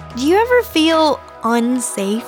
Do you ever feel unsafe?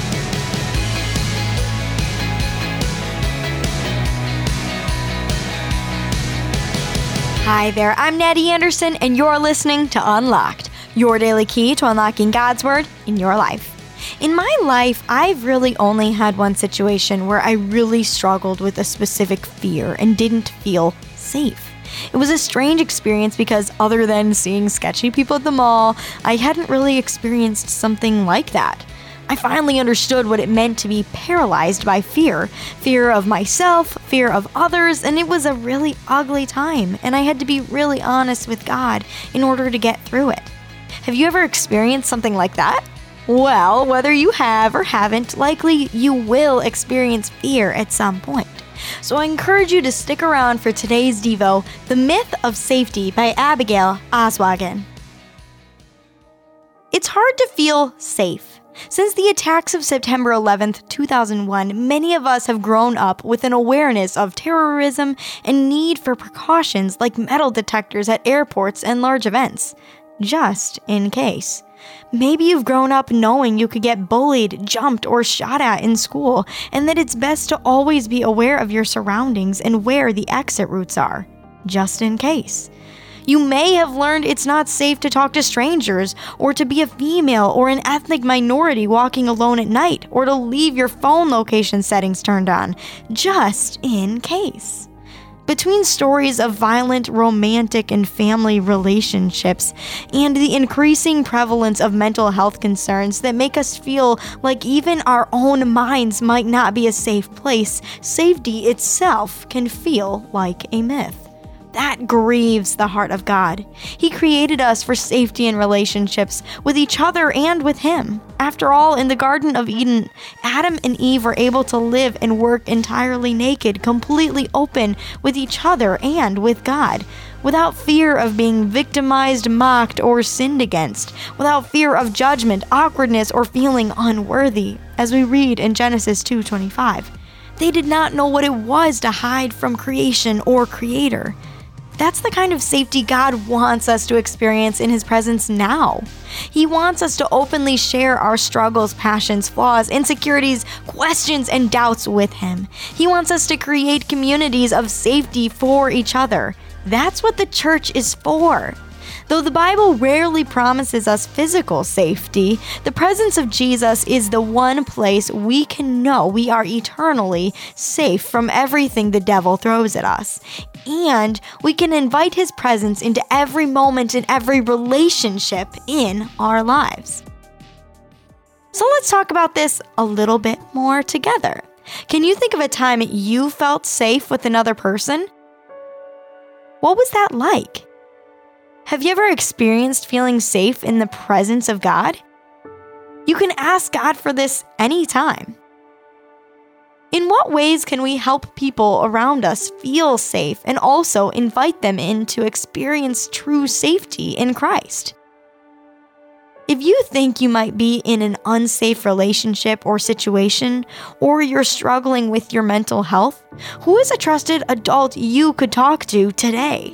Hi there, I'm Natty Anderson, and you're listening to Unlocked, your daily key to unlocking God's Word in your life. In my life, I've really only had one situation where I really struggled with a specific fear and didn't feel safe. It was a strange experience because other than seeing sketchy people at the mall, I hadn't really experienced something like that. I finally understood what it meant to be paralyzed by fear. Fear of myself, fear of others, and it was a really ugly time, and I had to be really honest with God in order to get through it. Have you ever experienced something like that? Well, whether you have or haven't, likely you will experience fear at some point. So I encourage you to stick around for today's Devo, The Myth of Safety by Abigail Oswagen. It's hard to feel safe. Since the attacks of September 11th, 2001, many of us have grown up with an awareness of terrorism and need for precautions like metal detectors at airports and large events, just in case. Maybe you've grown up knowing you could get bullied, jumped, or shot at in school, and that it's best to always be aware of your surroundings and where the exit routes are, just in case. You may have learned it's not safe to talk to strangers, or to be a female or an ethnic minority walking alone at night, or to leave your phone location settings turned on, just in case. Between stories of violent romantic and family relationships and the increasing prevalence of mental health concerns that make us feel like even our own minds might not be a safe place, safety itself can feel like a myth. That grieves the heart of God. He created us for safety in relationships with each other and with Him. After all, in the Garden of Eden, Adam and Eve were able to live and work entirely naked, completely open with each other and with God, without fear of being victimized, mocked, or sinned against, without fear of judgment, awkwardness, or feeling unworthy, as we read in Genesis 2:25. They did not know what it was to hide from creation or Creator. That's the kind of safety God wants us to experience in His presence now. He wants us to openly share our struggles, passions, flaws, insecurities, questions, and doubts with Him. He wants us to create communities of safety for each other. That's what the church is for. Though the Bible rarely promises us physical safety, the presence of Jesus is the one place we can know we are eternally safe from everything the devil throws at us. And we can invite His presence into every moment and every relationship in our lives. So let's talk about this a little bit more together. Can you think of a time you felt safe with another person? What was that like? Have you ever experienced feeling safe in the presence of God? You can ask God for this anytime. In what ways can we help people around us feel safe and also invite them in to experience true safety in Christ? If you think you might be in an unsafe relationship or situation, or you're struggling with your mental health, who is a trusted adult you could talk to today?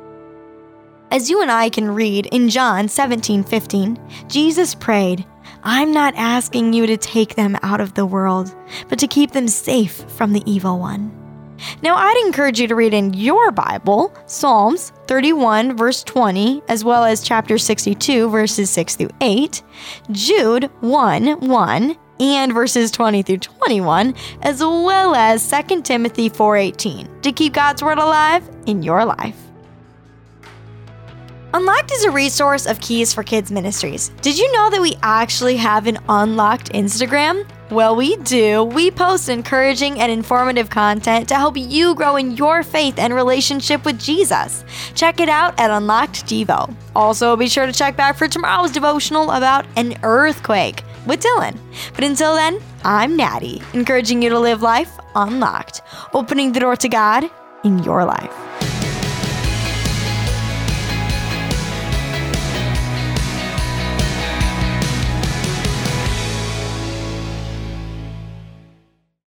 As you and I can read in John 17:15, Jesus prayed, "I'm not asking you to take them out of the world, but to keep them safe from the evil one." Now, I'd encourage you to read in your Bible, Psalms 31 verse 20, as well as chapter 62 verses 6 through 8, Jude 1:1, and verses 20 through 21, as well as 2 Timothy 4:18, to keep God's Word alive in your life. Unlocked is a resource of Keys for Kids Ministries. Did you know that we actually have an Unlocked Instagram? Well, we do. We post encouraging and informative content to help you grow in your faith and relationship with Jesus. Check it out at Unlocked Devo. Also, be sure to check back for tomorrow's devotional about an earthquake with Dylan. But until then, I'm Natty, encouraging you to live life unlocked, opening the door to God in your life.